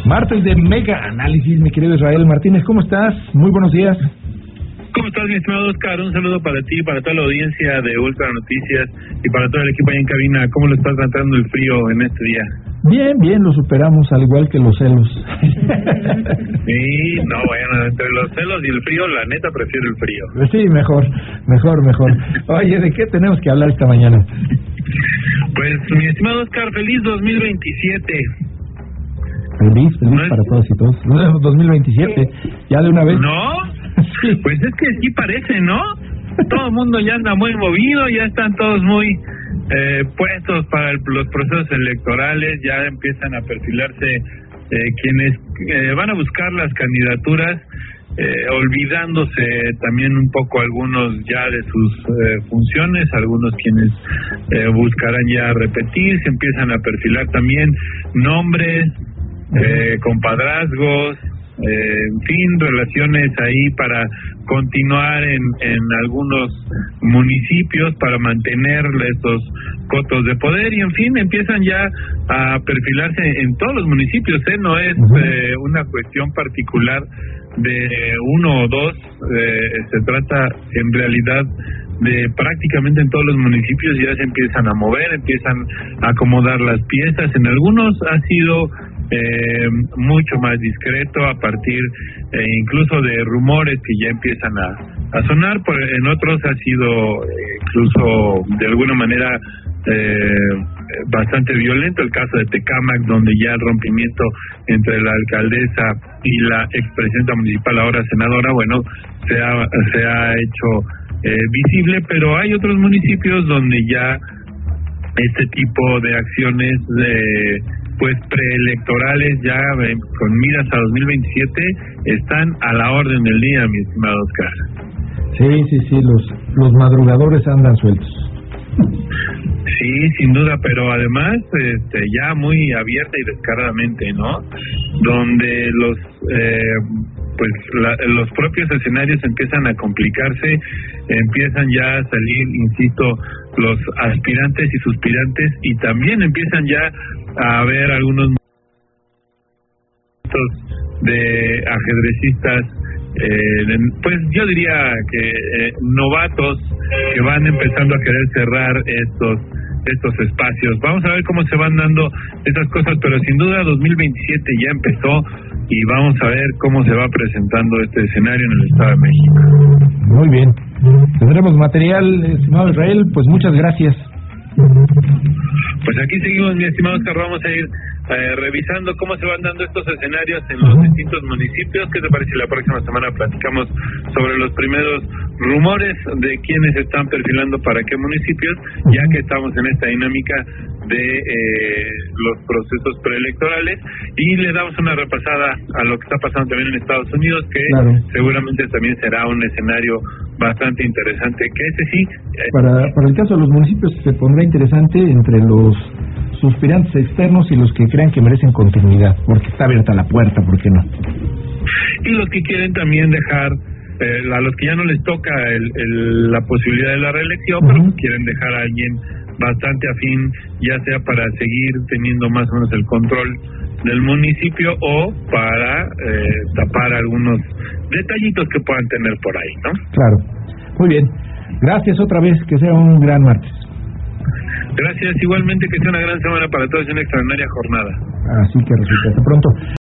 Martes de Mega Análisis, mi querido Israel Martínez, ¿cómo estás? Muy buenos días. ¿Cómo estás, mi estimado Oscar? Un saludo para ti, para toda la audiencia de Ultra Noticias y para todo el equipo ahí en cabina. ¿Cómo lo estás tratando el frío en este día? Bien, lo superamos, al igual que los celos. Sí, no, bueno, entre los celos y el frío, la neta prefiero el frío. Sí, mejor. Oye, ¿de qué tenemos que hablar esta mañana? Pues, mi estimado Oscar, feliz 2027. Feliz para todos y todos. 2027, ya de una vez. ¿No? Sí. Pues es que sí parece, ¿no? Todo el mundo ya anda muy movido, ya están todos muy puestos para los procesos electorales, ya empiezan a perfilarse quienes van a buscar las candidaturas, olvidándose también un poco algunos ya de sus funciones, algunos quienes buscarán ya repetir, se empiezan a perfilar también nombres, compadrazgos, en fin, relaciones ahí para continuar en algunos municipios para mantener estos cotos de poder y en fin, empiezan ya a perfilarse en todos los municipios, no es una cuestión particular de uno o dos, se trata en realidad de prácticamente en todos los municipios ya se empiezan a mover, empiezan a acomodar las piezas, en algunos ha sido mucho más discreto a partir incluso de rumores que ya empiezan a sonar, en otros ha sido incluso de alguna manera bastante violento, el caso de Tecámac, donde ya el rompimiento entre la alcaldesa y la expresidenta municipal, ahora senadora, bueno, se ha hecho visible, pero hay otros municipios donde ya este tipo de acciones pues preelectorales ya con miras a 2027 están a la orden del día, mi estimado Oscar. Sí, los madrugadores andan sueltos. Sí, sin duda, pero además ya muy abierta y descaradamente, ¿no? Donde los propios escenarios empiezan a complicarse, empiezan ya a salir, insisto, los aspirantes y suspirantes y también empiezan ya a haber algunos de ajedrecistas, pues yo diría que novatos que van empezando a querer cerrar estos espacios. Vamos a ver cómo se van dando estas cosas, pero sin duda 2027 ya empezó y vamos a ver cómo se va presentando este escenario en el Estado de México. Muy bien. Tendremos material, estimado Israel, pues muchas gracias. Pues aquí seguimos, mi estimado Oscar, vamos a ir revisando cómo se van dando estos escenarios en los distintos municipios. ¿Qué te parece si la próxima semana platicamos sobre los primeros rumores de quiénes están perfilando para qué municipios, ya que estamos en esta dinámica de los procesos preelectorales y le damos una repasada a lo que está pasando también en Estados Unidos, que seguramente también será un escenario bastante interesante, que ese sí. Para el caso de los municipios se pondrá interesante entre los suspirantes externos y los que crean que merecen continuidad, porque está abierta la puerta, ¿por qué no? Y los que quieren también dejar, a los que ya no les toca la posibilidad de la reelección, pero quieren dejar a alguien bastante afín, ya sea para seguir teniendo más o menos el control del municipio o para tapar algunos detallitos que puedan tener por ahí, ¿no? Claro. Muy bien. Gracias otra vez, que sea un gran martes. Gracias, igualmente que sea una gran semana para todos y una extraordinaria jornada. Así que resulta. Hasta pronto.